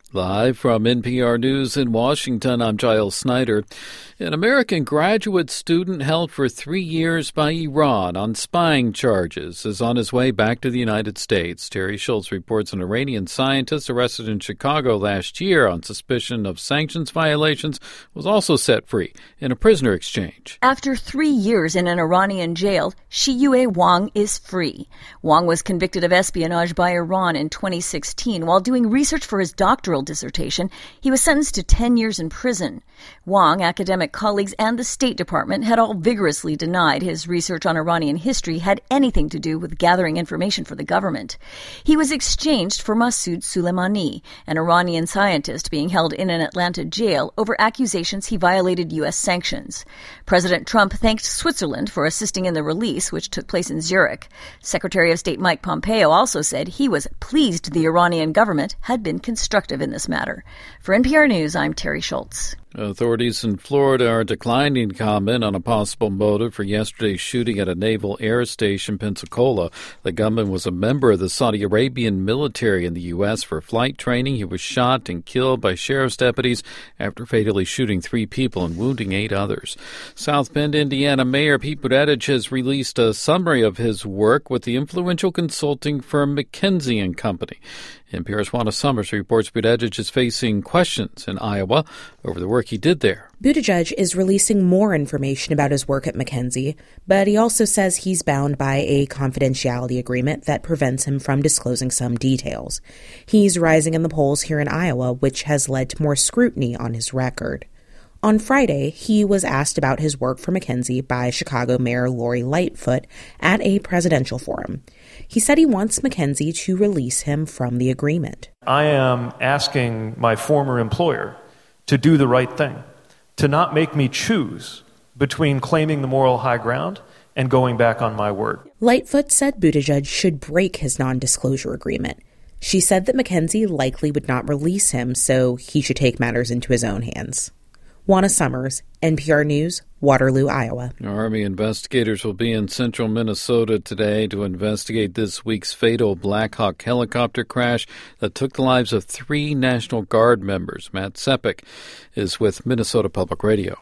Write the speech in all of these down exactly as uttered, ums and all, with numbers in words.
Live from N P R News in Washington, I'm Giles Snyder. An American graduate student held for three years by Iran on spying charges is on his way back to the United States. Terry Schultz reports an Iranian scientist arrested in Chicago last year on suspicion of sanctions violations was also set free in a prisoner exchange. After three years in an Iranian jail, Shiyue Wang is free. Wang was convicted of espionage by Iran in twenty sixteen while doing research for his doctoral dissertation. He was sentenced to ten years in prison. Wang, academic colleagues, and the State Department had all vigorously denied his research on Iranian history had anything to do with gathering information for the government. He was exchanged for Masoud Soleimani, an Iranian scientist being held in an Atlanta jail over accusations he violated U S sanctions. President Trump thanked Switzerland for assisting in the release, which took place in Zurich. Secretary of State Mike Pompeo also said he was pleased the Iranian government had been constructive in this matter. For N P R News, I'm Terry Schultz. Authorities in Florida are declining comment on a possible motive for yesterday's shooting at a naval air station in Pensacola. The gunman was a member of the Saudi Arabian military in the U S for flight training. He was shot and killed by sheriff's deputies after fatally shooting three people and wounding eight others. South Bend, Indiana Mayor Pete Buttigieg has released a summary of his work with the influential consulting firm McKinsey and Company. N P R's Juana Summers reports Buttigieg is facing questions in Iowa over the work he did there. Buttigieg is releasing more information about his work at McKinsey, but he also says he's bound by a confidentiality agreement that prevents him from disclosing some details. He's rising in the polls here in Iowa, which has led to more scrutiny on his record. On Friday, he was asked about his work for McKinsey by Chicago Mayor Lori Lightfoot at a presidential forum. He said he wants McKinsey to release him from the agreement. I am asking my former employer to do the right thing, to not make me choose between claiming the moral high ground and going back on my word. Lightfoot said Buttigieg should break his non-disclosure agreement. She said that McKinsey likely would not release him, so he should take matters into his own hands. Juana Summers, N P R News, Waterloo, Iowa. Army investigators will be in central Minnesota today to investigate this week's fatal Black Hawk helicopter crash that took the lives of three National Guard members. Matt Sepik is with Minnesota Public Radio.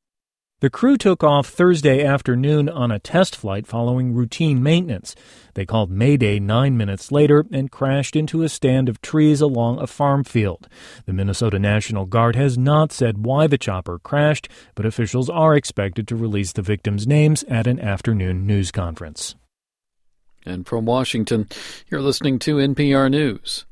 The crew took off Thursday afternoon on a test flight following routine maintenance. They called Mayday nine minutes later and crashed into a stand of trees along a farm field. The Minnesota National Guard has not said why the chopper crashed, but officials are expected to release the victims' names at an afternoon news conference. And from Washington, you're listening to N P R News.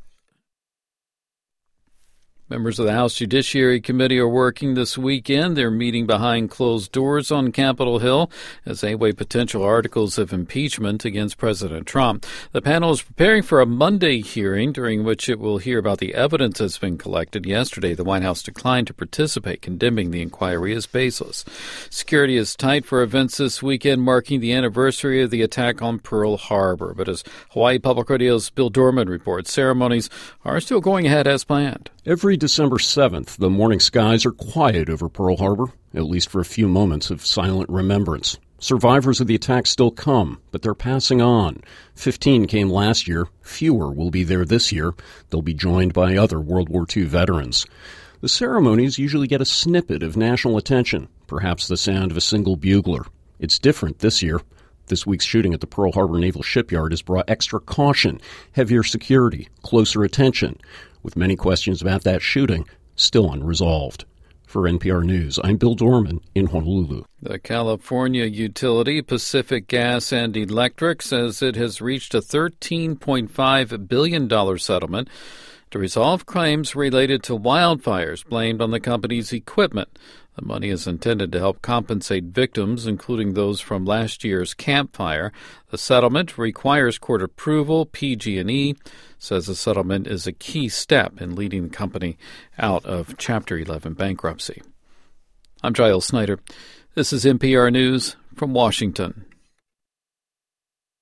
Members of the House Judiciary Committee are working this weekend. They're meeting behind closed doors on Capitol Hill as they weigh potential articles of impeachment against President Trump. The panel is preparing for a Monday hearing during which it will hear about the evidence that's been collected. Yesterday, the White House declined to participate, condemning the inquiry as baseless. Security is tight for events this weekend marking the anniversary of the attack on Pearl Harbor. But as Hawaii Public Radio's Bill Dorman reports, ceremonies are still going ahead as planned. Every December seventh, the morning skies are quiet over Pearl Harbor, at least for a few moments of silent remembrance. Survivors of the attack still come, but they're passing on. Fifteen came last year. Fewer will be there this year. They'll be joined by other World War Two veterans. The ceremonies usually get a snippet of national attention, perhaps the sound of a single bugler. It's different this year. This week's shooting at the Pearl Harbor Naval Shipyard has brought extra caution, heavier security, closer attention, with many questions about that shooting still unresolved. For N P R News, I'm Bill Dorman in Honolulu. The California utility Pacific Gas and Electric says it has reached a thirteen point five billion dollars settlement to resolve claims related to wildfires blamed on the company's equipment. The money is intended to help compensate victims, including those from last year's Camp Fire. The settlement requires court approval. P G and E says the settlement is a key step in leading the company out of Chapter eleven bankruptcy. I'm Giles Snyder. This is N P R News from Washington.